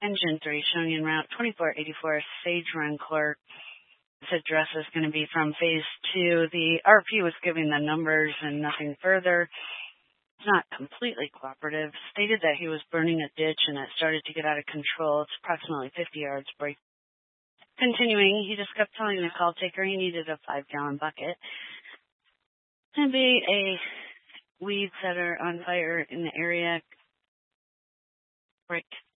Engine 3 showing en route 2484 Sage Run Clark. This address is going to be from phase 2. The RP was giving the numbers and nothing further. It's not completely cooperative. Stated that he was burning a ditch and it started to get out of control. It's approximately 50 yards break. Continuing, he just kept telling the call taker he needed a 5-gallon bucket. And be a weeds that are on fire in the area. Break.